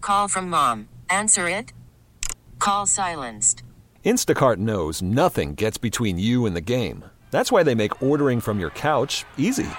call from mom. Answer it. Call silenced. Instacart knows nothing gets between you and the game. That's why they make ordering from your couch easy.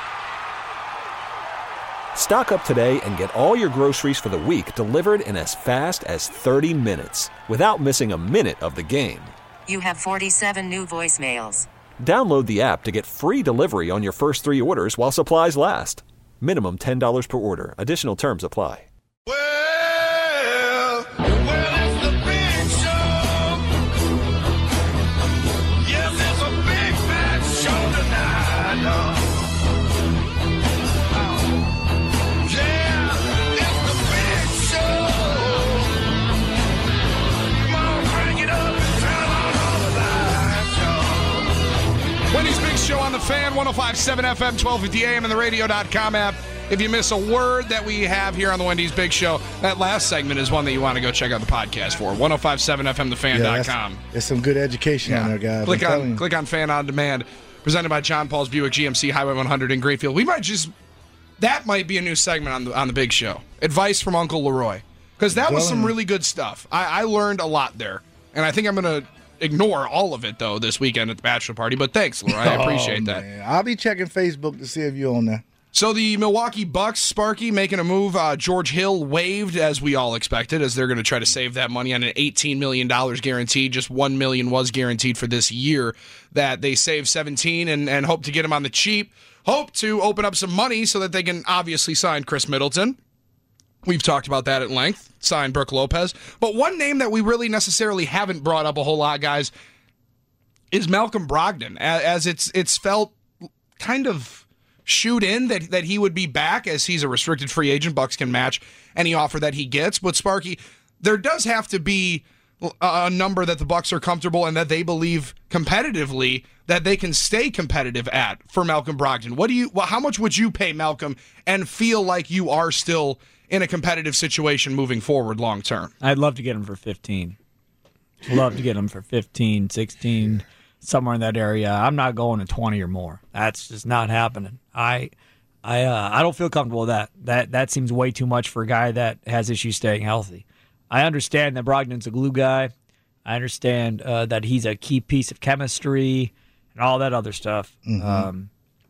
Stock up today and get all your groceries for the week delivered in as fast as 30 minutes without missing a minute of the game. You have 47 new voicemails. Download the app to get free delivery on your first 3 orders while supplies last. Minimum $10 per order. Additional terms apply. Well, it's the big show. Yes, it's a big fat show tonight. Yeah, it's the big show. Come on, bring it up and turn on all the lights, y'all. Wendy's Big Show on the Fan, 105.7 FM, 1250 AM, and the radio.com app. If you miss a word that we have here on the Wendy's Big Show, that last segment is one that you want to go check out the podcast for. 105.7fmthefan.com. There's some good education on there, guys. Click on Fan on Demand, presented by John Paul's Buick GMC, Highway 100 in Greenfield. That might be a new segment on the Big Show. Advice from Uncle Leroy. Because that was some really good stuff. I learned a lot there. And I think I'm going to ignore all of it, though, this weekend at the bachelor party. But thanks, Leroy. I appreciate that. I'll be checking Facebook to see if you're on there. So the Milwaukee Bucks, Sparky, making a move. George Hill waived, as we all expected, as they're going to try to save that money on an $18 million guaranteed. Just $1 million was guaranteed for this year. That they save $17 and hope to get him on the cheap. Hope to open up some money so that they can obviously sign Chris Middleton. We've talked about that at length. Sign Brook Lopez. But one name that we really necessarily haven't brought up a whole lot, guys, is Malcolm Brogdon. As it's felt kind of shoot in that he would be back, as he's a restricted free agent. Bucks can match any offer that he gets. But Sparky, there does have to be a number that the Bucks are comfortable and that they believe competitively that they can stay competitive at for Malcolm Brogdon. How much would you pay Malcolm and feel like you are still in a competitive situation moving forward long term? I'd love to get him for 15. Love to get him for 15, 16, somewhere in that area. I'm not going to 20 or more. That's just not happening. I don't feel comfortable with that. That seems way too much for a guy that has issues staying healthy. I understand that Brogdon's a glue guy. I understand that he's a key piece of chemistry and all that other stuff. Mm-hmm.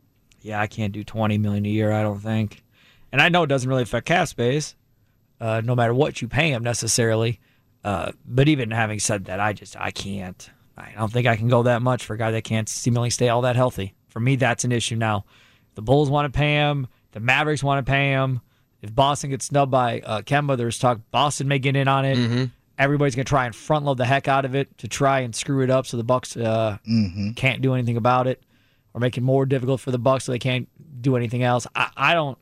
I can't do $20 million a year, I don't think. And I know it doesn't really affect cap space, no matter what you pay him necessarily. But even having said that, I can't. I don't think I can go that much for a guy that can't seemingly stay all that healthy. For me, that's an issue now. The Bulls want to pay him. The Mavericks want to pay him. If Boston gets snubbed by Kemba, there's talk Boston may get in on it. Mm-hmm. Everybody's going to try and front load the heck out of it to try and screw it up so the Bucks can't do anything about it, or make it more difficult for the Bucks so they can't do anything else. I don't.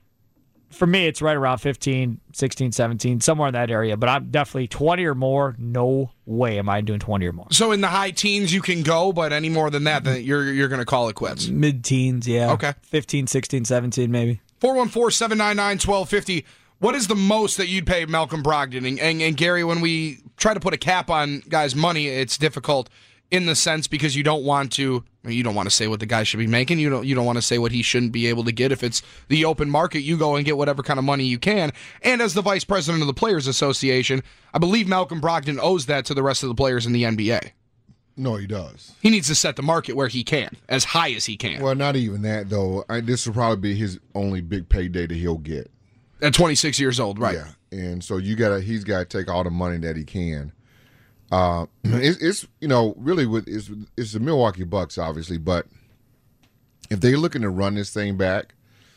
For me, it's right around 15, 16, 17, somewhere in that area. But I'm definitely 20 or more. No way am I doing 20 or more. So in the high teens you can go, but any more than that, then you're going to call it quits. Mid-teens, yeah. Okay. 15, 16, 17 maybe. 414-799-1250. What is the most that you'd pay Malcolm Brogdon? And Gary, when we try to put a cap on guys' money, it's difficult in the sense because you don't want to say what the guy should be making. You don't want to say what he shouldn't be able to get. If it's the open market, you go and get whatever kind of money you can. And as the vice president of the Players Association, I believe Malcolm Brogdon owes that to the rest of the players in the NBA. No, he does. He needs to set the market where he can, as high as he can. Well, not even that, though. This will probably be his only big payday that he'll get. At 26 years old, right. Yeah, and so he's got to take all the money that he can. It's the Milwaukee Bucks, obviously, but if they're looking to run this thing back,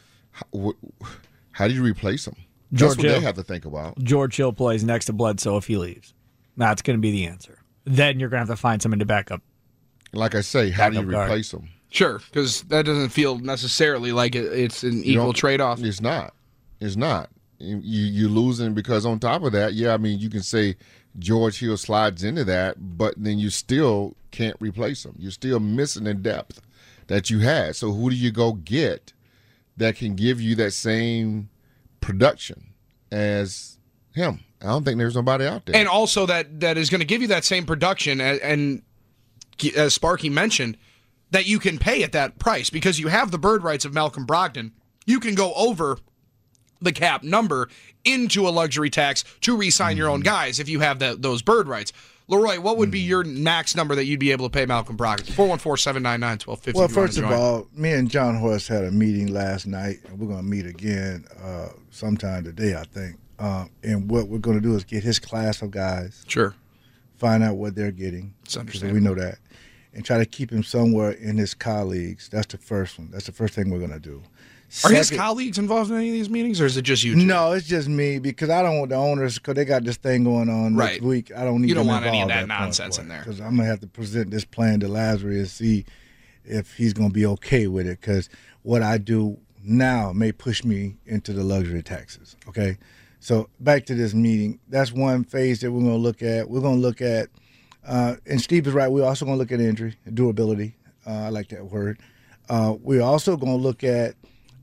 how do you replace him? That's what they have to think about. George Hill plays next to Bledsoe if he leaves. That's going to be the answer. Then you're going to have to find someone to back up. Like I say, how do you replace him? Sure, because that doesn't feel necessarily like it's an equal trade-off. It's not. It's not. You're losing because on top of that, you can say George Hill slides into that, but then you still can't replace him. You're still missing the depth that you had. So who do you go get that can give you that same production as him? I don't think there's nobody out there. And also that is going to give you that same production, and as Sparky mentioned, that you can pay at that price because you have the bird rights of Malcolm Brogdon. You can go over the cap number into a luxury tax to re-sign your own guys if you have those bird rights. Leroy, what would be your max number that you'd be able to pay Malcolm Brogdon? 414-799-1250. Well, first of all, me and John Horst had a meeting last night, and we're going to meet again sometime today, I think. And what we're going to do is get his class of guys. Sure. Find out what they're getting. It's understandable. We know that. And try to keep him somewhere in his colleagues. That's the first one. That's the first thing we're going to do. Are his colleagues involved in any of these meetings, or is it just you two? No, it's just me, because I don't want the owners, because they got this thing going on next week. I don't need. You don't them want any of that involved nonsense in there. Because I'm going to have to present this plan to Lazarus and see if he's going to be okay with it, because what I do now may push me into the luxury taxes, okay? So back to this meeting, that's one phase that we're going to look at. We're going to look at, and Steve is right, we're also going to look at injury, durability. I like that word. We're also going to look at,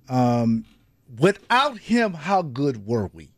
without him, how good were we?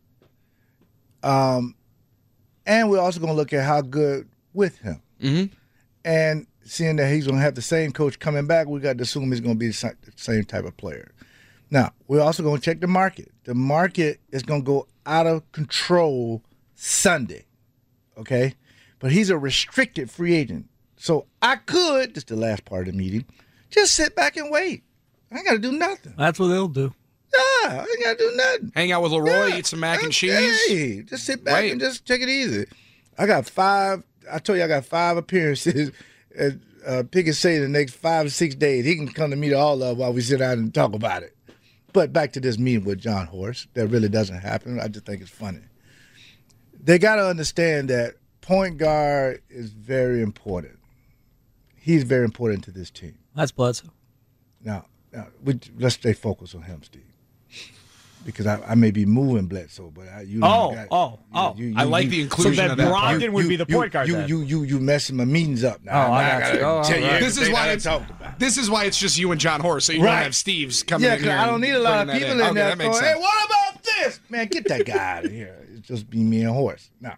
And we're also going to look at how good with him. Mm-hmm. And seeing that he's going to have the same coach coming back, we got to assume he's going to be the same type of player. Now, we're also going to check the market. The market is going to go out of control Sunday, okay? But he's a restricted free agent. So I could, this is the last part of the meeting, just sit back and wait. I ain't got to do nothing. That's what they'll do. Yeah, I ain't got to do nothing. Hang out with Leroy, eat some mac and cheese. Hey, just sit back and just take it easy. I got 5 appearances. Pick and say the next 5 or 6 days. He can come to me to all of them while we sit down and talk about it. But back to this meeting with John Horst, that really doesn't happen. I just think it's funny. They got to understand that point guard is very important. He's very important to this team. That's Bledsoe. Now let's stay focused on him, Steve. Because I may be moving Bledsoe, but I like the inclusion so of that. Brogdon would be the point guard. You messing my meetings up now. This is why it's just you and John Horst, so you don't have Steve's coming in here. I don't need a lot of people in there going, hey, what about this? Man, get that guy out of here. It's just be me and Horst. Now,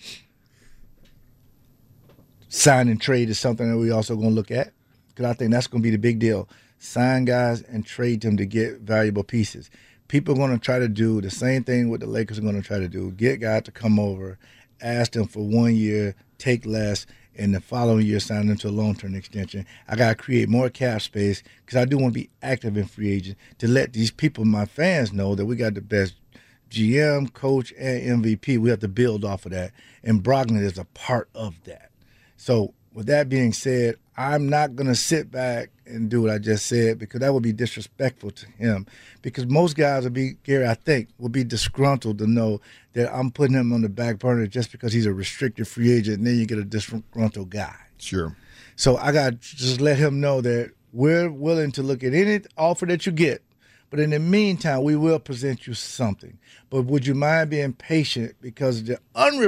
sign and trade is something that we also going to look at, because I think that's going to be the big deal. Sign guys and trade them to get valuable pieces. People are going to try to do the same thing what the Lakers are going to try to do. Get guys to come over, ask them for 1 year, take less, and the following year sign them to a long-term extension. I got to create more cap space, because I do want to be active in free agents to let these people, my fans, know that we got the best GM, coach, and MVP. We have to build off of that, and Brogdon is a part of that. So with that being said, I'm not going to sit back and do what I just said, because that would be disrespectful to him. Because most guys will be, Gary, I think, will be disgruntled to know that I'm putting him on the back burner just because he's a restricted free agent, and then you get a disgruntled guy. Sure. So I got to just let him know that we're willing to look at any offer that you get. But in the meantime, we will present you something. But would you mind being patient, because the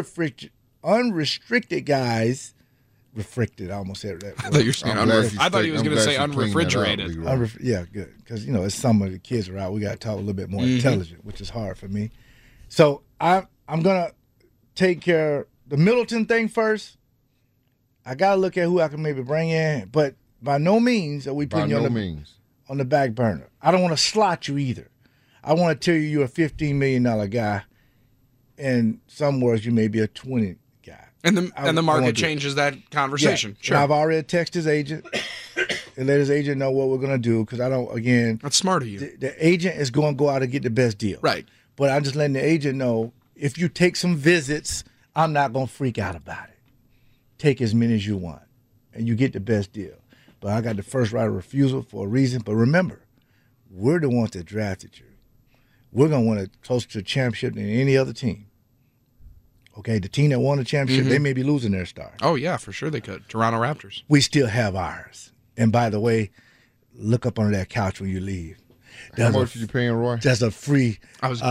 unrestricted guys – refracted. I almost said that. I thought you were saying I thought he was going to say unrefrigerated. Yeah, good. Because, as some of the kids are out, we got to talk a little bit more intelligent, which is hard for me. So I'm going to take care of the Middleton thing first. I got to look at who I can maybe bring in, but by no means are we putting you on the back burner. I don't want to slot you either. I want to tell you're a $15 million guy, and some words you may be a 20 guy. And the market changes that conversation. Yeah. Sure. I've already texted his agent and let his agent know what we're going to do, because I don't, again. That's smart of you. The agent is going to go out and get the best deal. Right. But I'm just letting the agent know, if you take some visits, I'm not going to freak out about it. Take as many as you want, and you get the best deal. But I got the first right of refusal for a reason. But remember, we're the ones that drafted you. We're going to want it closer to the championship than any other team. Okay, the team that won the championship, they may be losing their star. Oh, yeah, for sure they could. Toronto Raptors. We still have ours. And by the way, look up under that couch when you leave. How much are you paying, Roy? That's a free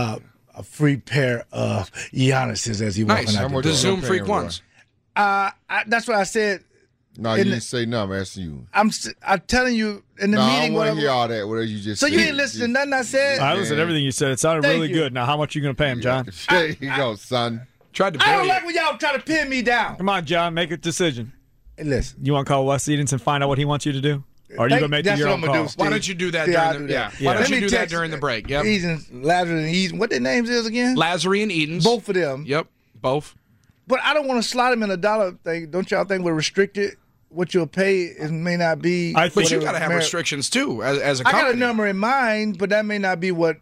pair of Giannis's as he walking out the door. The Zoom Freak ones. That's what I said. No, you didn't say no. I'm asking you. I'm telling you in the meeting. I want to hear all that. Whatever you just said. So you didn't listen to nothing I said? I listened to everything you said. It sounded really good. Now, how much are you going to pay him, John? There you go, son. I don't like when y'all try to pin me down. Come on, John. Make a decision. Hey, listen. You want to call Wes Edens and find out what he wants you to do? Or are you gonna make That's your what own I'm gonna call? do, Steve. Why don't you do that See, I'll during do the that. Why don't Let you me do that text during the break? Yep. Lazarus and Eden. What their names is again? Lazary and Edens. Both of them. Yep. Both. But I don't want to slot them in a dollar thing. Don't y'all think we're restricted? What you'll pay it may not be. I think But you got to have restrictions too, as a I company. got a number in mind, but that may not be what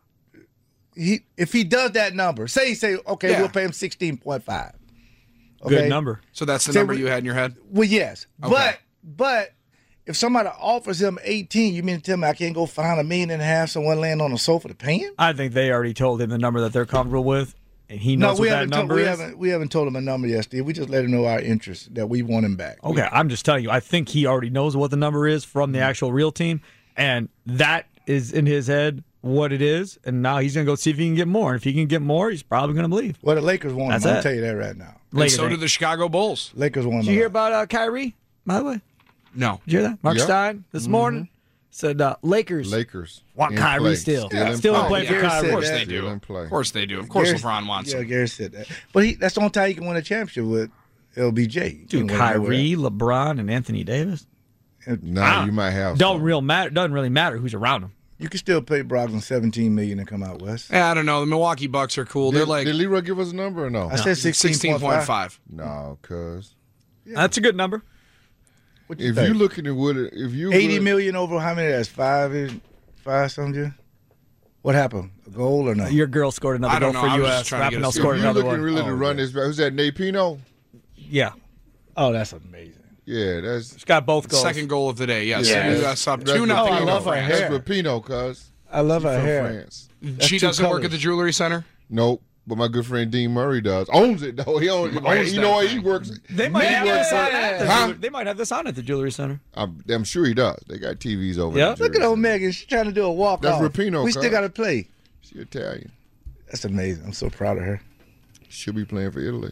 if he does that number. Say okay, Yeah. we'll pay him 16.5. Good number. So that's the Say number we- you had in your head. Well, yes, Okay. but if somebody offers him 18, you mean to tell me I can't go find $1.5 million someone laying on the sofa to pay him? I think they already told him the number that they're comfortable with, and he knows what that number is. We haven't told him a number yet, Steve. We just let him know our interest that we want him back. Okay, I'm just telling you. I think he already knows what the number is from the actual real team, and that is in his head what it is. And now he's going to go see if he can get more. And if he can get more, he's probably going to leave. Well, the Lakers want That's him. I'll it. tell you that right now. And Lakers so ain't. do the Chicago Bulls. Lakers want him. Did you hear a lot. about Kyrie, by the way? No. Did you hear that? Mark Yeah. Stein this morning said Lakers want want Kyrie play. still. Still in Still play. play for Gary said Kyrie. Of course that. they Still do. in play. Of course they do. Of course Gary- LeBron wants Yeah, him. Gary said that. But that's the only time he can win a championship with LBJ. He Dude, can't win Kyrie, LeBron, and Anthony Davis. Now you might have Doesn't some. really matter who's around him. You can still pay Brogdon $17 million and come out west. Yeah, I don't know. The Milwaukee Bucks are cool. They're Did, like did Leroy give us a number or no? I said 16.5. 16.5. No, cuz. That's a good number. What you If think? you looking at what, if you 80 million over how many? That's five something. What happened? A goal or no? Your girl scored another I don't goal know. for I was U.S. just trying to get Rapinoe a- scored if you another looking one. really to run this back, who's that? Nate Pino? Yeah. Oh, that's amazing. Yeah, that's She's got both goals. Second goal of the day. Yes. Yeah. U.S. up That's 2-0 Rapinoe. I over love her France. hair. That's Rapino, cuz. I love her From hair. France. She two doesn't work colors. at the Jewelry Center. Nope. But my good friend Dean Murray does. Owns it though. He owns Owns you that know what? thing. He works. They might have this on at the Huh? Jewelry- They might have this on at the Jewelry Center. I'm sure he does. They got TVs over Yeah. there. Look at old Megan. She's trying to do a walk That's off. Rapinoe, We cuz. still got to play. She Italian. That's amazing. I'm so proud of her. She'll be playing for Italy.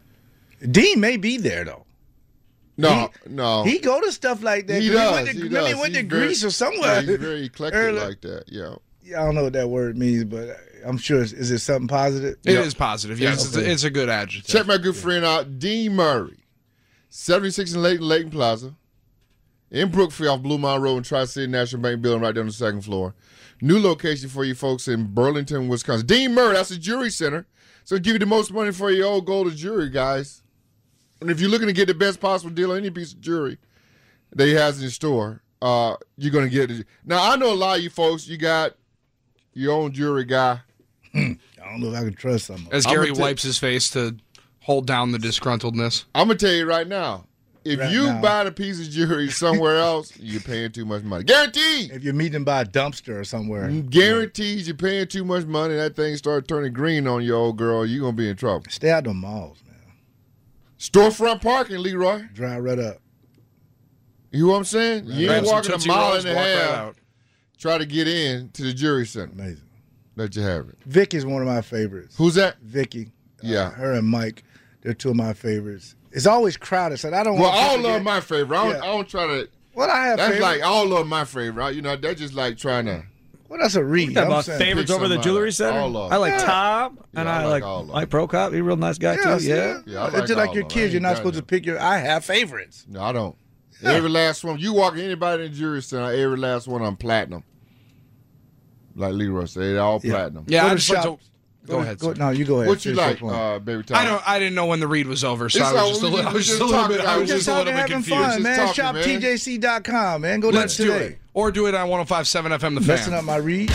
Dean may be there though. No, He- no. He go to stuff like that. He 'Cause does. He does. went to He's very- Greece or somewhere. Yeah, he's very eclectic Early. like that. Yeah. Yeah, I don't know what that word means, but I'm sure. Is it something positive? It is positive. Yes, Okay. it's a good adjective. Check my good friend out, Dean Murray, 76 in Layton Plaza, in Brookfield off Blue Mountain Road and Tri-City National Bank building right there on the second floor. New location for you folks in Burlington, Wisconsin. Dean Murray, that's a jewelry center. So give you the most money for your old gold jewelry, guys. And if you're looking to get the best possible deal on any piece of jewelry that he has in his store, you're going to get it. Now, I know a lot of you folks, you got your own jewelry guy. I don't know if I can trust someone. As I'm Gary gonna wipes his face to hold down the disgruntledness. I'm going to tell you right now, if Right you now. buy a piece of jewelry somewhere else, you're paying too much money. Guaranteed. If you're meeting by a dumpster or somewhere, Guaranteed you're paying too much money. That thing start turning green on you, old girl. You're going to be in trouble. stay out the malls, man. Storefront parking, Leroy. Dry right up. You know what I'm saying? You Grab ain't some walking a Tootsie mile Rolls, and a walk right half. out. Try to get in to the jewelry center. Amazing. Let you have it. Vicky's one of my favorites. Who's that? Vicky. Yeah. Her and Mike. They're two of my favorites. It's always crowded, so I don't Well, want all people to of get- my favorite. I Yeah. don't try to. Well, I have That's favorites. like all of my favorite. You know, that's just like trying to. Well, that's a read. Talking I'm about saying. favorites pick over the somebody. Jewelry Center. All of I like them. Tom, and Yeah, I I like like all of them. Mike Prokop. He's a real nice guy Yeah, too. Yeah. Yeah, I it's like just like all your of them. kids. You're I not ain't supposed to got pick your. I have favorites. No, I don't. Every last one. You walk anybody in the jewelry center, every last one on platinum. Like Leroy said, they all platinum. Yeah, Go I to just like shop. to Go ahead. sir. No, you go ahead. What you Finish like, your point. baby Tom? I didn't know when the read was over, so It's I was all- just a we little, just- I was we just a just little bit, talking I about was it. just a little bit having confused. fun, Just man. talking, Shop man. TJC.com, man. Go Let's there do today. it, or do it on 105.7 FM. The Messing Fan. up my read.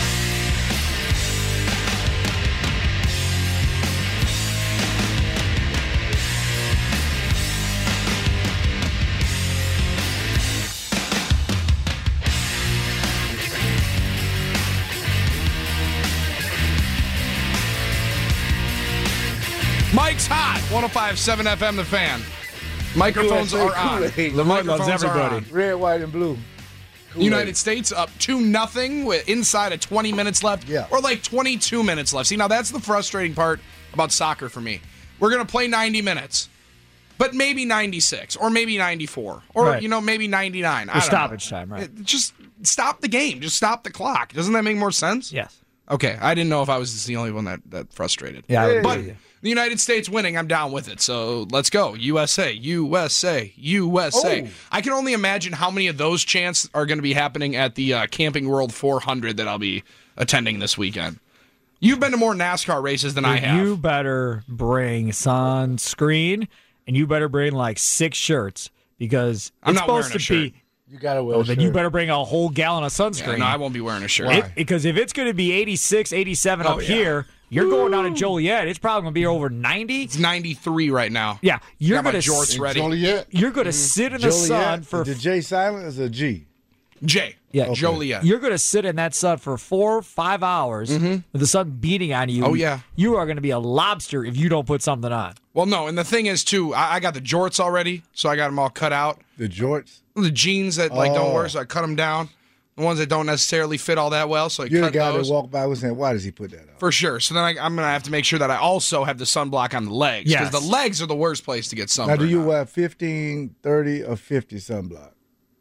Mike's hot. 105.7 FM. The Fan. Microphones USA are on. Kool-Aid. The Lamar loves microphones are everybody. on. Red, white, and blue. Kool-Aid. United States up 2-0 with inside of 20 minutes left, Yeah. or like 22 minutes left. See, now that's the frustrating part about soccer for me. We're going to play 90 minutes, but maybe 96, or maybe 94, or Right. maybe 99. I Or don't stoppage know. time, right? Just stop the game. Just stop the clock. Doesn't that make more sense? Yes. Okay, I didn't know if I was the only one that frustrated. Yeah. I would But agree with you. the United States winning, I'm down with it. So let's go. USA, USA, USA. Oh. I can only imagine how many of those chants are going to be happening at the Camping World 400 that I'll be attending this weekend. You've been to more NASCAR races than I have. You better bring sunscreen, and you better bring like 6 shirts because I'm it's not wearing supposed a to shirt. be. You gotta wear. Oh, a then shirt. you better bring a whole gallon of Yeah, sunscreen. no, I won't be wearing a shirt. Why? Because if it's going to be 86, 87 Oh, up yeah. here, you're going down to Joliet. It's probably going to be over 90. It's 93 right now. Yeah, you're Got my going to jorts ready. Joliet? You're going to sit in the sun for the J silent is a G. J. Yeah. Okay. Joliet. You're going to sit in that sun for 4 or 5 hours with the sun beating on you. Oh, yeah. You are going to be a lobster if you don't put something on. Well, no, and the thing is, too, I got the jorts already, so I got them all cut out. The jorts. The jeans that don't Oh. work, so I cut them down. The ones that don't necessarily fit all that well, so I You're the cut guy those. that walked by was saying, "Why does he put that on?" For sure. So then I'm going to have to make sure that I also have the sunblock on the legs. Because Yes. the legs are the worst place to get Now, sunburned. do you on. wear 15, 30, or 50 sunblock?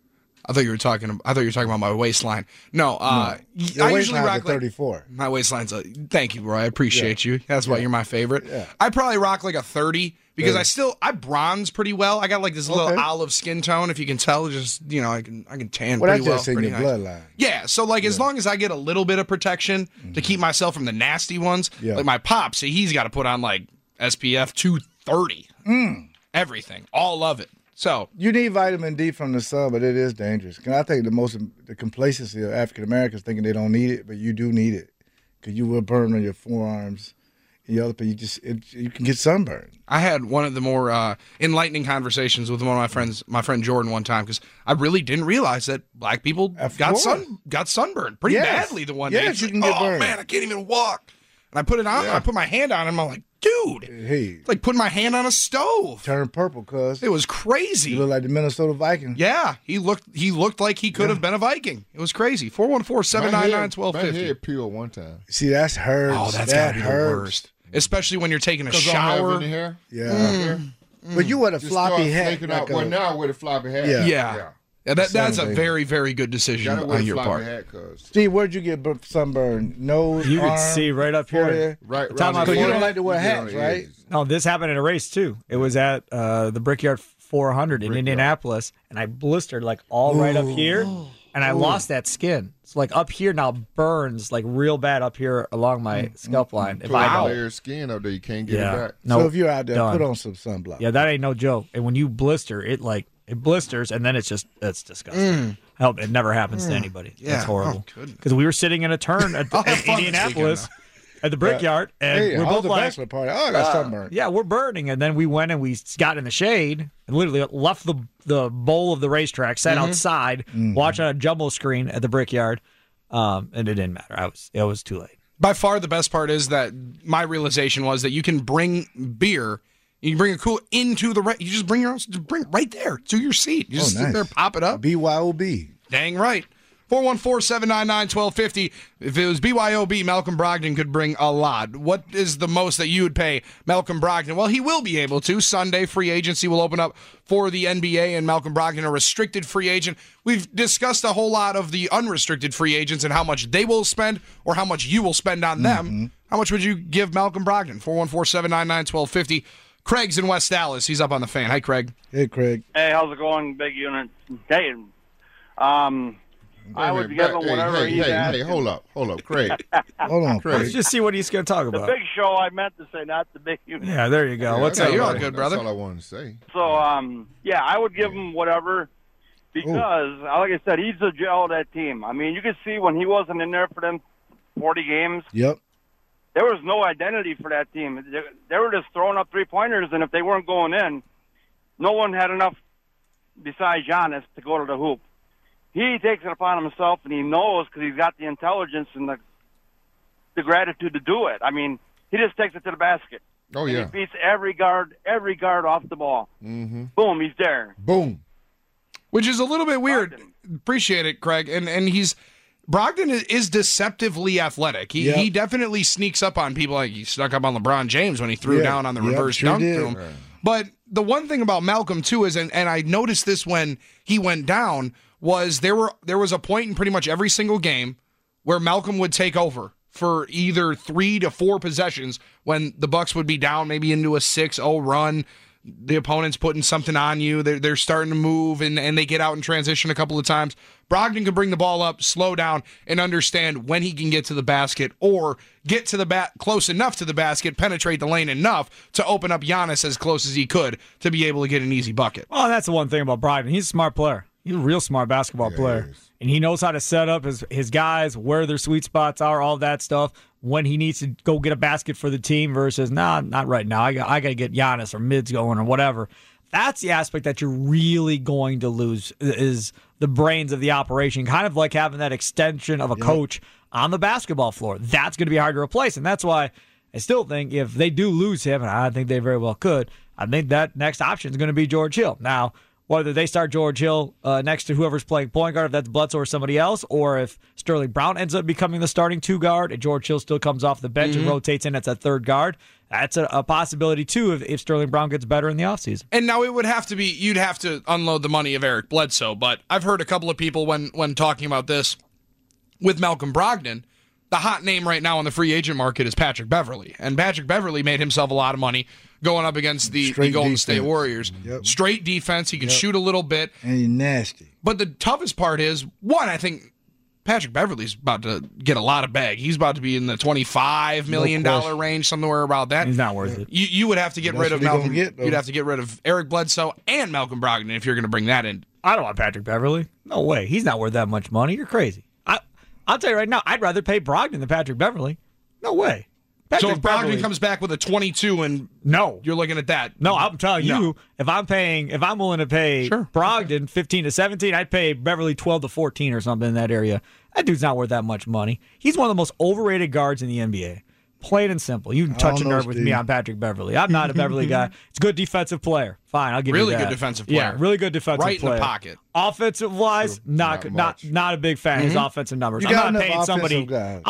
I thought you were talking about my waistline. No, Your I usually waistline's rock a like 34. my waistline's a. Thank you, Roy. I appreciate you. That's why you're my favorite. Yeah. I probably rock like a 30 because 30. I bronze pretty well. I got like this little Okay. olive skin tone. If you can tell, just I can tan Well, pretty that's well. just in pretty your nice. bloodline. Yeah, so like as long as I get a little bit of protection to keep myself from the nasty ones, Yeah. like my pop, see, he's got to put on like SPF 230, everything, all of it. So You need vitamin D from the sun, but it is dangerous. 'Cause I think the complacency of African Americans thinking they don't need it, but you do need it because you will burn on your forearms. And the other, but you can get sunburned. I had one of the more enlightening conversations with one of my friend Jordan one time because I really didn't realize that black people Of got course. sunburned pretty Yes. badly the one day. Yes, It's you like, can get oh burned. man, I can't even walk. And I put it on. Yeah. I put my hand on him. I'm like, dude, Hey, it's like putting my hand on a stove. turn purple, cuz. It was You crazy. look like the Minnesota Vikings. Yeah, he looked like he could have been a Viking. It was crazy. 414-799-1250. My head peeled one time. See, that's hurts. Oh, that's that gotta be the hurts. worst. Especially when you're taking a 'Cause I don't have shower. any hair. Yeah. But you wear a Just floppy start hat. flaking out. Like Well, a- now I wear the floppy hat. Yeah. Yeah, that's a Sunburn. very, very good decision Gotta wear on the your floppy part. hat, cuz. Steve, where'd you get sunburned? Nose, You can arm, see right up here. forehead? Right, Time right. out. So you Yeah. don't like to wear You get on hats, the right? edges. No, this happened in a race too. It was at the Brickyard 400 in Indianapolis, and I blistered like all right up here, and I lost that skin. So like up here now burns like real bad up here along my scalp line. If Put I a don't, layer of skin up there, you can't get it yeah, back. no. So if you're out there, done. put on some sunblock. Yeah, that ain't no joke. And when you blister, it blisters, and then it's disgusting. I hope it never happens to anybody. Yeah. That's horrible. Oh, goodness. Because we were sitting in a turn at, I'll have at fun this Indianapolis weekend, at the Brickyard, and Hey, we're how's both the like, bachelor party? Oh, I got sunburned. yeah, we're burning. And then we went and we got in the shade and literally left the bowl of the racetrack, sat outside, watched on a jumbo screen at the Brickyard, and it didn't matter. It was too late. By far, the best part is that my realization was that you can bring beer. You can bring a cooler into the. You just bring your own. Just bring it right there to your seat. You just sit nice. there, pop it up. BYOB. Dang right. 414-799-1250. If it was BYOB, Malcolm Brogdon could bring a lot. What is the most that you would pay Malcolm Brogdon? Well, he will be able to. Sunday, free agency will open up for the NBA, and Malcolm Brogdon, a restricted free agent. We've discussed a whole lot of the unrestricted free agents and how much they will spend or how much you will spend on them. How much would you give Malcolm Brogdon? 414-799-1250. Craig's in West Dallas. He's up on the fan. Hi, Craig. Hey, Craig. Hey, how's it going, big unit? Hey, I would give him whatever he's asking. Hey, hold up, Craig. Hold on, Craig. Craig. Let's just see what he's going to talk The about. big show, I meant to say, not the big unit. Yeah, there you go. What's Yeah, up? you're all buddy? good, brother. That's all I wanted to say. So, yeah, I would give him whatever because, like I said, he's the gel of that team. I mean, you could see when he wasn't in there for them 40 games, Yep. there was no identity for that team. They were just throwing up three-pointers, and if they weren't going in, no one had enough besides Giannis to go to the hoop. He takes it upon himself, and he knows because he's got the intelligence and the gratitude to do it. I mean, he just takes it to the basket. Oh, And yeah. he beats every guard off the ball. Mm-hmm. Boom, he's there. Boom. Which is a little bit weird. Brogdon. Appreciate it, Craig. And Brogdon is deceptively athletic. Yep. He definitely sneaks up on people. Like he snuck up on LeBron James when he threw Yeah. down on the Yep, reverse sure dunk did. to him. But the one thing about Malcolm too is, and I noticed this when he went down, was there was a point in pretty much every single game where Malcolm would take over for either 3 to 4 possessions when the Bucks would be down maybe into a 6-0 run. The opponent's putting something on you. They're starting to move, and they get out in transition a couple of times. Brogdon can bring the ball up, slow down, and understand when he can get to the basket or get to the close enough to the basket, penetrate the lane enough to open up Giannis as close as he could to be able to get an easy bucket. Well, that's the one thing about Brogdon. He's a smart player. He's a real smart basketball player. And he knows how to set up his guys, where their sweet spots are, all that stuff, when he needs to go get a basket for the team versus, not right now. I got to get Giannis or mids going or whatever. That's the aspect that you're really going to lose is the brains of the operation, kind of like having that extension of a coach on the basketball floor. That's going to be hard to replace, and that's why I still think if they do lose him, and I think they very well could, I think that next option is going to be George Hill. Now, whether they start George Hill next to whoever's playing point guard, if that's Bledsoe or somebody else, or if Sterling Brown ends up becoming the starting 2 guard and George Hill still comes off the bench and rotates in as a 3rd guard, that's a possibility too if Sterling Brown gets better in the offseason. And now it would have to be, you'd have to unload the money of Eric Bledsoe, but I've heard a couple of people when talking about this with Malcolm Brogdon, the hot name right now on the free agent market is Patrick Beverley. And Patrick Beverley made himself a lot of money going up against the Golden State Warriors. Yep. Straight defense. He can shoot a little bit. And he's nasty. But the toughest part is, one, I think Patrick Beverley's about to get a lot of bag. He's about to be in the $25 million range, somewhere about that. He's not worth it. You would have to get rid of Malcolm. You'd have to get rid of Eric Bledsoe and Malcolm Brogdon if you're going to bring that in. I don't want Patrick Beverley. No way. He's not worth that much money. You're crazy. I'll tell you right now, I'd rather pay Brogdon than Patrick Beverley. No way. So if Brogdon comes back with a 22 and you're looking at that. No, I'm telling you, if I'm willing to pay Brogdon 15 to 17, I'd pay Beverley 12 to 14 or something in that area. That dude's not worth that much money. He's one of the most overrated guards in the NBA. Plain and simple. You can touch a nerve with me on Patrick Beverley. I'm not a Beverly guy. It's a good defensive player. Fine, I'll give you that. Really good defensive player. Yeah, really good defensive player. Right in the pocket. Offensive wise, not a big fan of his offensive numbers. I'm not paying somebody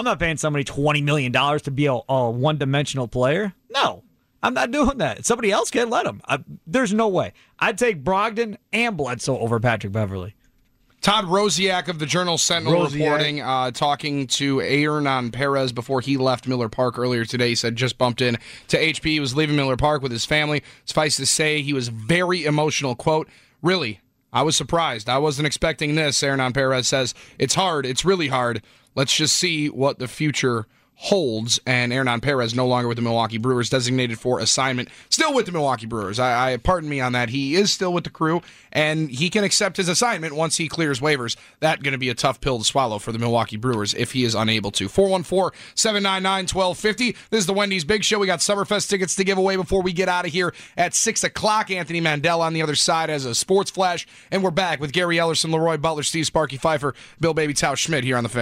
$20 million to be a one-dimensional player. No. I'm not doing that. Somebody else can let him. There's no way. I'd take Brogdon and Bledsoe over Patrick Beverly. Todd Rosiak of the Journal-Sentinel reporting, talking to Hernan Perez before he left Miller Park earlier today. He said just bumped in to HP. He was leaving Miller Park with his family. Suffice to say, he was very emotional. Quote, really, I was surprised. I wasn't expecting this, Hernan Perez says. It's hard. It's really hard. Let's just see what the future holds. And Hernan Perez no longer with the Milwaukee Brewers, designated for assignment, still with the Milwaukee Brewers. I pardon me on that. He is still with the crew, and he can accept his assignment once he clears waivers. That's going to be a tough pill to swallow for the Milwaukee Brewers if he is unable to. 414-799-1250. This is the Wendy's Big Show. We got Summerfest tickets to give away before we get out of here at 6 o'clock. Anthony Mandel on the other side as a sports flash, and we're back with Gary Ellerson, Leroy Butler, Steve Sparky Pfeiffer, Bill Baby Tau Schmidt here on The Fan.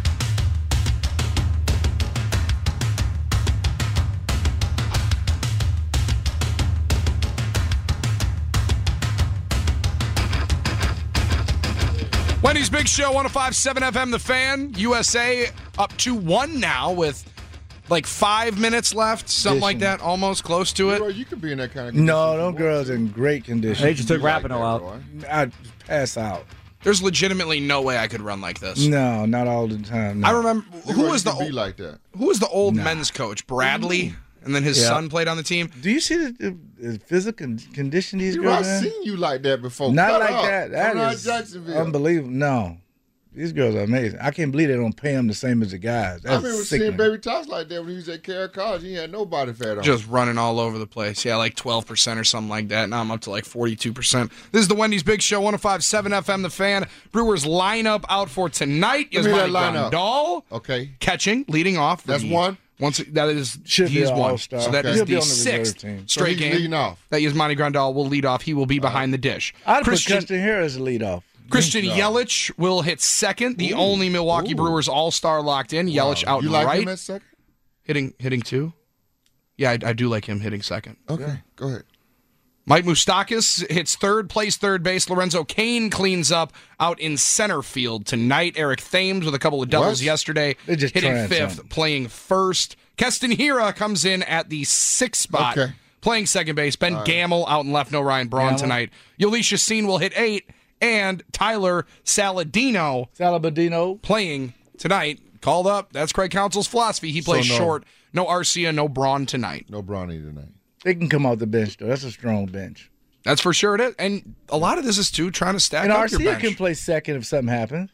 Wendy's Big Show, 105.7 FM, The Fan. USA up 2-1 now with like 5 minutes left, something like that, almost close to it. You could be in that kind of condition. No, those girls in great condition. They just took Rapinoe out. I'd pass out. There's legitimately no way I could run like this. No, not all the time. No. I remember who was the old Nah. men's coach? Bradley, and then his son played on the team. Do you see the physical condition these I've girls in? seen you like that before. Not Cut like up. that. That is Jacksonville. unbelievable. No. These girls are amazing. I can't believe they don't pay them the same as the guys. I remember seeing Baby Toss like that when he was at Carroll College. He had no body fat on. Just running all over the place. Yeah, like 12% or something like that. Now I'm up to like 42%. This is the Wendy's Big Show, 105.7 FM, The Fan. Brewers lineup out for tonight. Yasmani Grandal. Okay. Catching, leading off. That's one. Should be he's an one. all-star. So that Okay. is He'll be the on the reserve sixth team. straight So he's game leading off. that Yasmani Grandal will lead off. He will be behind the dish. I'd put Christian here as a leadoff. Christian Yelich will hit second, the only Milwaukee Brewers all-star locked in. Yelich out You and like right. him at second? Hitting two? Yeah, I do like him hitting second. Okay, go ahead. Mike Moustakas hits third, plays third base. Lorenzo Cain cleans up out in center field tonight. Eric Thames with a couple of doubles yesterday, They're just hitting trying fifth, something. playing first. Keston Hira comes in at the sixth spot, playing second base. Ben Gamel out in left, no Ryan Braun tonight. Yolish Yassin will hit 8, and Tyler Saladino playing tonight. Called up. That's Craig Counsell's philosophy. He plays short. No Arcia, no Braun tonight. No Bronny tonight. They can come off the bench, though. That's a strong bench. That's for sure it is. And a lot of this is, too, trying to stack And up your Arcia bench. can play second if something happens.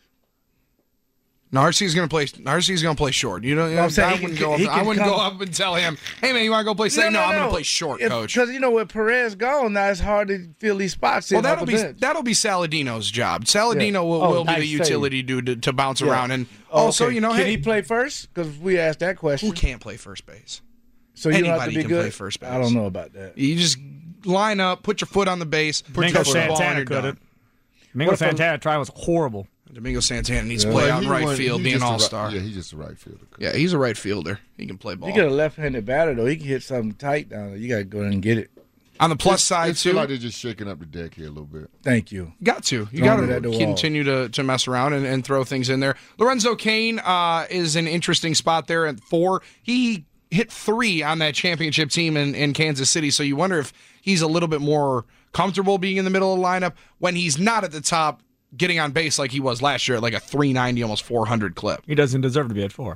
No, Arcia's going to play short. You know, I'm saying I wouldn't go up and tell him, hey, man, you want to go play second? No, I'm going to play short, coach. Because, with Perez gone, now it's hard to fill these spots in. Well, that'll be Saladino's job. Saladino will be the utility dude to bounce around. And also, can he play first? Because we asked that question. Who can't play first base? So you Anybody don't have to be can good? play first base. I don't know about that. You just line up, put your foot on the base, put Domingo your foot on the ball, and Santana you're done. couldn't. Domingo Santana try was horrible. Domingo Santana needs to play out in right field, be an all-star. Yeah, he's just a right fielder. Yeah, he's a right fielder. He can play ball. You get a left-handed batter, though. He can hit something tight down there. You got to go in and get it. On the plus side, It's too. like they're just shaking up the deck here a little bit. Thank you. Got to. You Throwing got it at the to wall. continue to mess around and throw things in there. Lorenzo Cain is an interesting spot there at 4. He hit 3 on that championship team in Kansas City, so you wonder if he's a little bit more comfortable being in the middle of the lineup when he's not at the top, getting on base like he was last year at like a 390, almost 400 clip. He doesn't deserve to be at 4.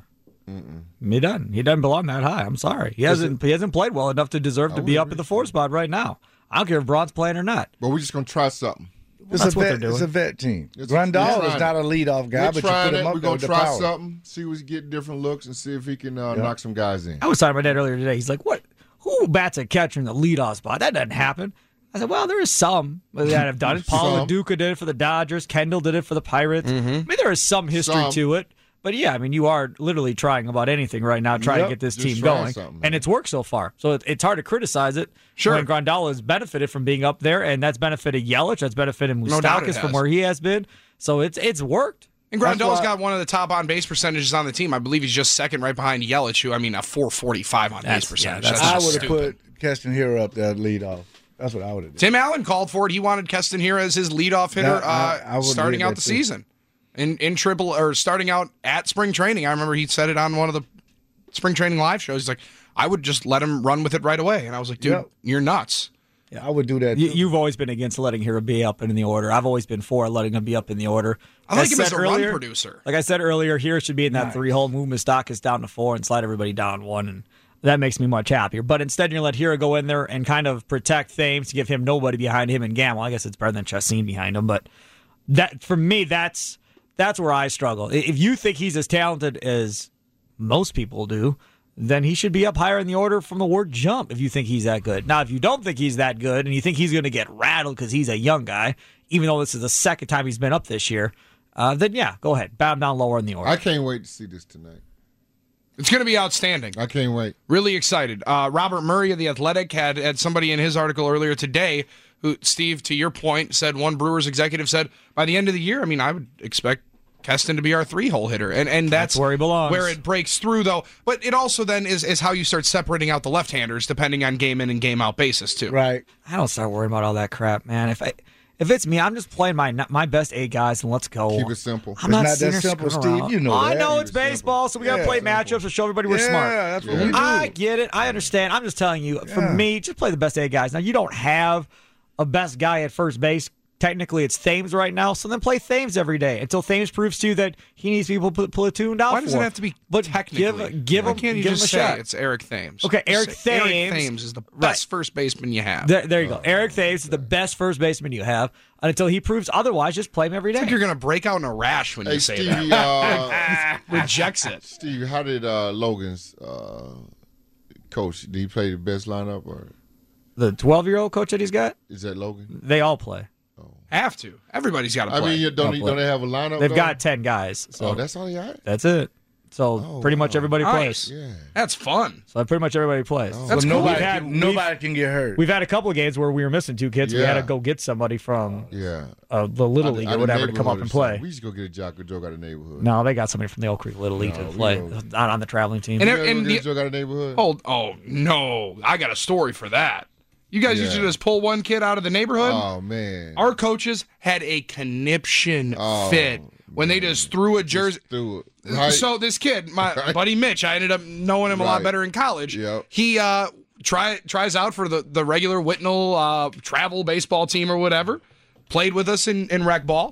He doesn't. He doesn't belong that high. I'm sorry. He hasn't played well enough to deserve to be up at the 4 spot right now. I don't care if Braun's playing or not. But we're just going to try something. That's what they're doing. It's a vet team. It's- Grandal we're is not a leadoff guy, We're but you trying put him it. up We're there going with to the try power. something, see if we get different looks, and see if he can knock some guys in. I was talking to my dad earlier today. He's like, "What? Who bats a catcher in the leadoff spot? That doesn't happen." I said, "Well, there is some that have done it. Paul Some. LaDuca did it for the Dodgers. Kendall did it for the Pirates. I mean, there is some history Some. to it. But yeah, I mean, you are literally trying about anything right now, trying to get this just team trying going, something, man. and it's worked so far. So it's hard to criticize it. Sure. when Grandal has benefited from being up there, and that's benefited Yelich, that's benefited No doubt it Moustakas from has. where he has been. So it's worked. And Grandal's got one of the top on-base percentages on the team. I believe he's just second right behind Yelich, who, a 445 on-base percentage. that's That's I just would have stupid. put Keston Hero up there leadoff. That's what I would have done. Tim Allen called for it. He wanted Keston here as his leadoff hitter I would starting read out that the too. season. In triple or starting out at spring training. I remember he said it on one of the spring training live shows. He's like, I would just let him run with it right away. And I was like, dude, Yep. you're nuts. I would do that. Too. You've always been against letting Hero be up in the order. I've always been for letting him be up in the order. I like him as said a earlier- run producer. Like I said earlier, Hero should be in that 3-hole, move Moustakas down to 4 and slide everybody down 1, and that makes me much happier. But instead, you're going to let Hero go in there and kind of protect Thames to give him nobody behind him and Gamble. I guess it's better than Chassin behind him, but that for me, that's where I struggle. If you think he's as talented as most people do, then he should be up higher in the order from the word jump if you think he's that good. Now, if you don't think he's that good and you think he's going to get rattled because he's a young guy, even though this is the second time he's been up this year, then yeah, go ahead. Bow him down lower in the order. I can't wait to see this tonight. It's going to be outstanding. I can't wait. Really excited. Robert Murray of The Athletic had somebody in his article earlier today who, Steve, to your point, said one Brewers executive said, by the end of the year, I would expect Keston to be our 3-hole hitter. And that's where he belongs. Where it breaks through, though. But it also then is how you start separating out the left-handers, depending on game in and game out basis, too. Right. I don't start worrying about all that crap, man. If it's me, I'm just playing my best 8 guys and let's go. Keep it simple. I'm not It's not that sitting here simple, screwing Steve. around. You know I that. know Keep it's it simple. baseball, so we got to Yeah, play simple. matchups to show everybody we're Yeah, smart. that's what we do. I get it. I understand. I'm just telling you, for me, just play the best 8 guys. Now, you don't have a best guy at first base. Technically, it's Thames right now, so then play Thames every day until Thames proves to you that he needs people platooned out. Why does for it him. have to be But technically? Give Why him, can't you give him just a say shot. it's Eric Thames? Okay, Eric Just say Eric Thames- Thames is the best first baseman you have. There you go. Eric Thames is the best first baseman you have. And until he proves otherwise, just play him every day. I think you're going to break out in a rash when Hey, you say Stevie, that. Rejects it. Steve, how did Logan's coach? Did he play the best lineup, or The 12-year-old coach that he's got, is that Logan? they all play. Have to. Everybody's got to play. Don't they have a lineup? They've though? got 10 guys. So that's all he got. that's it. So pretty much everybody Nice. plays. Yeah. That's fun. So pretty much everybody plays. That's So cool. nobody can get hurt. We've had a couple of games where we were missing 2 kids. We had to Yeah. go get somebody from Yeah. the Little League or whatever to come up and play. We used to go get a jock out of the neighborhood. No, they got somebody from the Oak Creek Little League to we play, don't. not on the traveling team. And You ever and go the- get a joke out of the neighborhood? Oh no! I got a story for that. You guys used to Yeah. just pull one kid out of the neighborhood. Oh, man. Our coaches had a conniption Oh, fit when they just threw a jersey. Through it. Right. So this kid, my Right. buddy Mitch, I ended up knowing him a lot Right. better in college. Yep. He tries out for the regular Whitnall travel baseball team or whatever. Played with us in rec ball.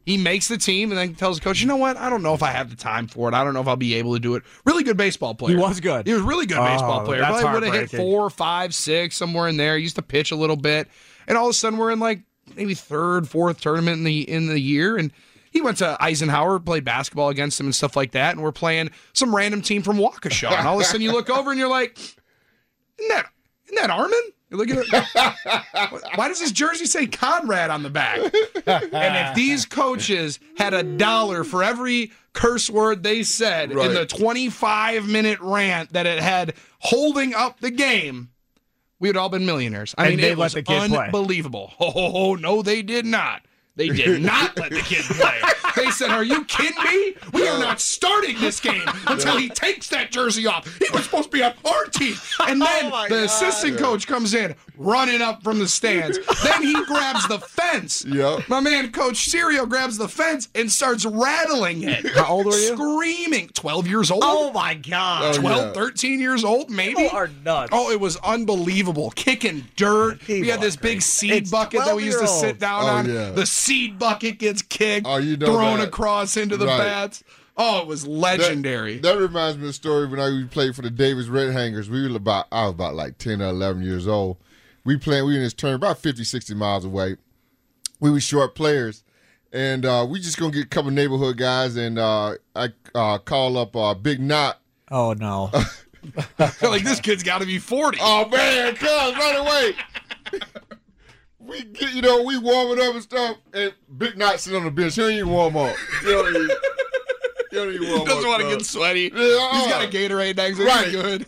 He makes the team and then tells the coach, you know what? I don't know if I have the time for it. I don't know if I'll be able to do it. Really good baseball player. He was good. He was a really good baseball player. That's Probably would have hit heartbreaking. 4, 5, 6, somewhere in there. He used to pitch a little bit. And all of a sudden we're in like maybe third, fourth tournament in the year. And he went to Eisenhower, played basketball against him and stuff like that. And we're playing some random team from Waukesha. And all of a sudden you look over and you're like, isn't that Armin? You look at it. Why does his jersey say Conrad on the back? And if these coaches had $1 for every curse word they said in the 25-minute rant that it had holding up the game, we had all been millionaires. I mean, it was unbelievable. Oh, no, they did not. They did not let the kid play. They said, are you kidding me? We are not starting this game until he takes that jersey off. He was supposed to be on our team. And then the assistant coach comes in, running up from the stands. Then he grabs the fence. Yep. My man, Coach Serio, grabs the fence and starts rattling it. How old were you? Screaming. 12 years old. Oh, my God. 12, 13 years old, maybe. People are nuts. Oh, it was unbelievable. Kicking dirt. We had this big seed bucket that we used to sit down on. Yeah. The seed bucket gets kicked, you know thrown that. across into the bats. Oh, it was legendary. That reminds me of a story when I played for the Davis Red Hangers. I was about like 10 or 11 years old. We were in this tournament about 50, 60 miles away. We were short players. And we just going to get a couple neighborhood guys. And I call up Big Knot. Oh, no. Like, this kid's got to be 40. Oh, man, cuz, right away. We warming up and stuff, and Big Knot sitting on the bench. He don't even warm up. He don't even warm up. Doesn't want to get sweaty. Yeah, He's got a Gatorade next to him. right. Good.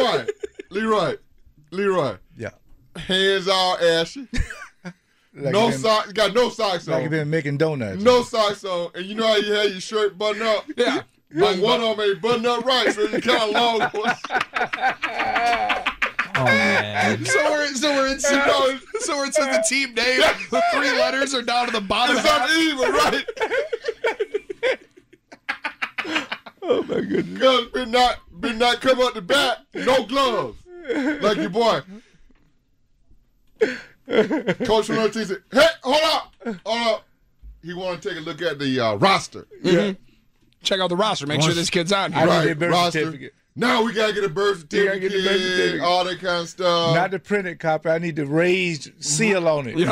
Leroy. Yeah. Hands all ashy. No socks. Got no socks on. Like you've been making donuts. No socks on. And you know how you had your shirt buttoned up? Yeah. But one of them ain't buttoned up right, so you kind of long. Oh, man. So where it says the team name, the 3 letters are down to the bottom. It's uneven, right? Oh my goodness. Cuz been not come up the bat, no gloves. Like your boy. Coach from another team said, hey, hold up. He wanted to take a look at the roster. Yeah. Check out the roster. Make sure this kid's on here. I need a birth certificate. Now we gotta get a birth certificate, get the birth certificate. all that kind of stuff. Not the printed copy. I need the raised seal on it.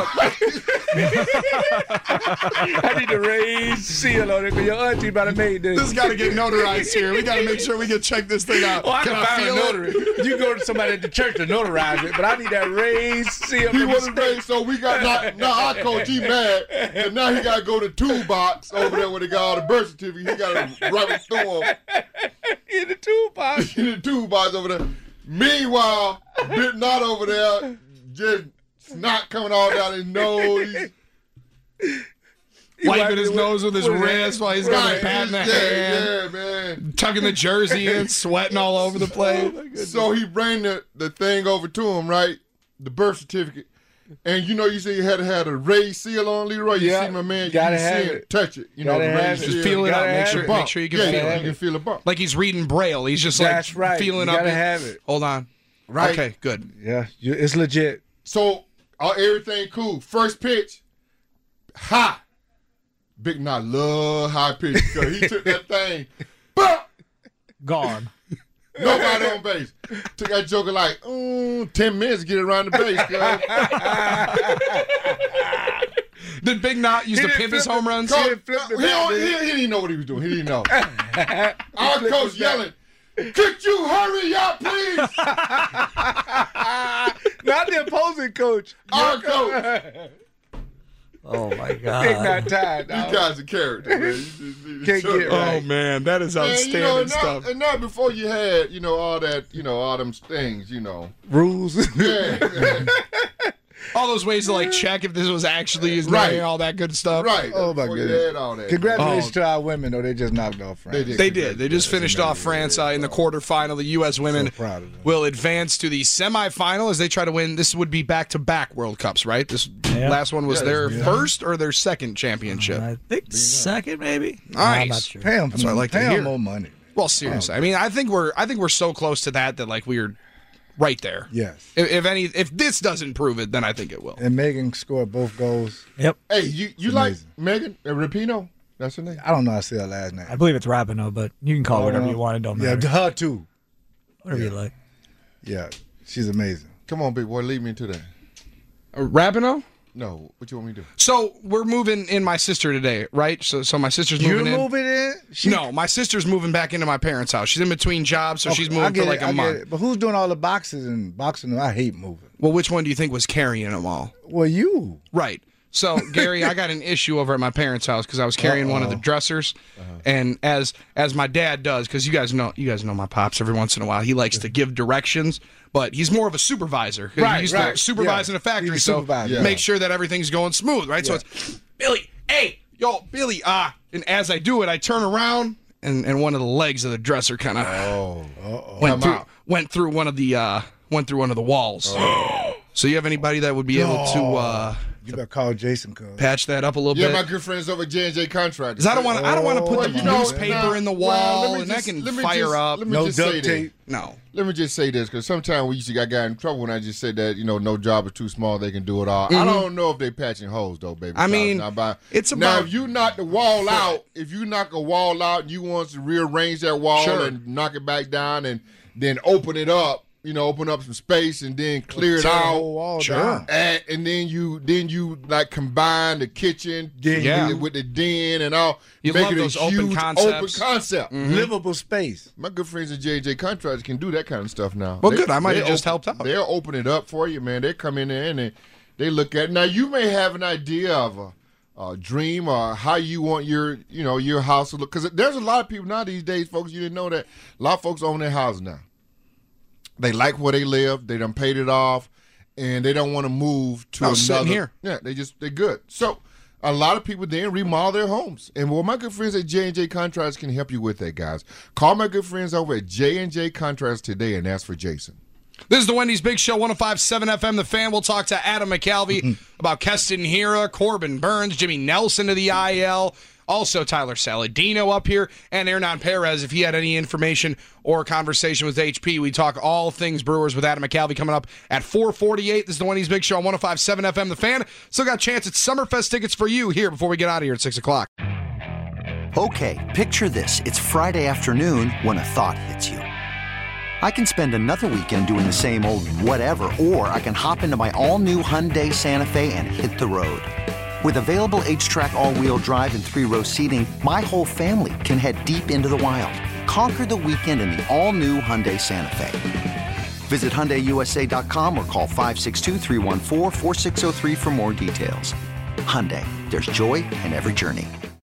I need the raised seal on it because your auntie about to make this. This got to get notarized here. We got to make sure we can check this thing out. Oh, I can find a feel notary. You go to somebody at the church to notarize it, but I need that raised seal. He from the wasn't state. raised, so we got now our coach, he mad. And now he got to go to toolbox over there where they got all the birth certificates. He got to rub it through them. In the toolbox. In the toolbox over there. Meanwhile, Big Knot over there, just snot coming all down his nose. Wiping his nose with his wrist while he's got a bat in the hand. Yeah, man. Tucking the jersey in, sweating all over the place. So he bring the thing over to him, right? The birth certificate. And you know, you say you had to have a raised seal on, Leroy. You see my man, you gotta can have see it. touch it. You know, Gotta the have raised it. seal. Just feel it gotta out. Make have sure, it. make sure you can feel Yeah, it. you can feel a bump. Like he's reading Braille. He's just That's like right. feeling You up. gotta have it. Hold on. Right. Okay, good. Yeah, it's legit. So everything cool. First pitch, high. Big Knot love high pitch because he took that thing. Bump! Gone. Nobody on base. Took that joker like 10 minutes to get around the base. Did Big Knot used to pimp his home runs? He didn't know what he was doing. He didn't know. Our coach yelling, could you hurry up, please? Not the opposing coach. Our coach. Oh, my Big God. not tired. You guys are character, man. You just need to Can't show get it. right. Oh man, that is Man, outstanding stuff. And not before you had, all that, all them things, Rules. Yeah. All those ways to like check if this was actually his Right. name, all that good stuff. Right. Oh, my Before you goodness. had all that. Congratulations to our women, though. They just knocked off France. They They did. They just finished off France in the quarterfinal. The U.S. women proud of them. will advance to the semifinal as they try to win. This would be back-to-back World Cups, right? This last one was their first or their second championship. I think second, maybe. Nice. I'm not sure. Pay them, That's what I like to pay hear. them more money. Well, seriously, I mean, I think we're so close to that like we're right there. Yes. If this doesn't prove it, then I think it will. And Megan scored both goals. Yep. Hey, you like Megan Rapinoe? That's her name? I don't know how to say her last name. I believe it's Rapinoe, but you can call it whatever you want. It don't matter. Yeah, her too. Whatever you like. Yeah, she's amazing. Come on, big boy, lead me into that. Rapinoe? No, what you want me to do? So we're moving in my sister today, right? So my sister's moving You're in. moving in? No, my sister's moving back into my parents' house. She's in between jobs, so she's moving for like a month. But who's doing all the boxes and boxing? I hate moving. Well, which one do you think was carrying them all? Well, you. Right. So, Gary, I got an issue over at my parents' house because I was carrying one of the dressers, and as my dad does, because you guys know my pops. Every once in a while, he likes to give directions, but he's more of a supervisor. Right, he used right. to supervise in a factory, He's a so supervisor. make sure that everything's going smooth, right? So it's Billy, hey, yo, Billy, and as I do it, I turn around, and one of the legs of the dresser kind of went through one of the walls. So you have anybody that would be able to? You better call Jason. Patch that up a little Yeah, bit. my good friends over at J&J Contractors. Because I don't want to put Well, the newspaper in the wall, and that can fire up. Let me No just say duct this. tape. No. Let me just say this, because sometimes we used to get guys in trouble when I just said that, no job is too small, they can do it all. I don't know if they patching holes, though, baby. I mean, it's about... Now, if you knock the wall out, if you knock a wall out and you want to rearrange that wall and knock it back down and then open it up, open up some space and then clear it out. Sure. And then you like combine the kitchen with the den and all. You make love it those a open huge concepts. open concept. Livable space. My good friends at J&J Contractors can do that kind of stuff now. Well, good. I might have just helped out. They'll open it up for you, man. They come in there and they look at it. Now, you may have an idea of a dream or how you want your house to look. Because there's a lot of people now these days, folks, you didn't know that. A lot of folks own their houses now. They like where they live. They done paid it off, and they don't want to move to another. Sitting here. Yeah, they're good. So a lot of people then remodel their homes, and my good friends at J&J Contractors can help you with that, guys. Call my good friends over at J&J Contractors today and ask for Jason. This is the Wendy's Big Show, 105.7 FM. The Fan. We'll talk to Adam McCalvey about Keston Hira, Corbin Burns, Jimmy Nelson to the IL. Also, Tyler Saladino up here, and Hernan Perez. If he had any information or conversation with HP, we talk all things Brewers with Adam McCalvey coming up at 4:48. This is the Wendy's Big Show on 105.7 FM. The Fan. Still got a chance at Summerfest tickets for you here before we get out of here at 6 o'clock. Okay, picture this. It's Friday afternoon when a thought hits you. I can spend another weekend doing the same old whatever, or I can hop into my all-new Hyundai Santa Fe and hit the road. With available H-Track all-wheel drive and 3-row seating, my whole family can head deep into the wild. Conquer the weekend in the all-new Hyundai Santa Fe. Visit HyundaiUSA.com or call 562-314-4603 for more details. Hyundai, there's joy in every journey.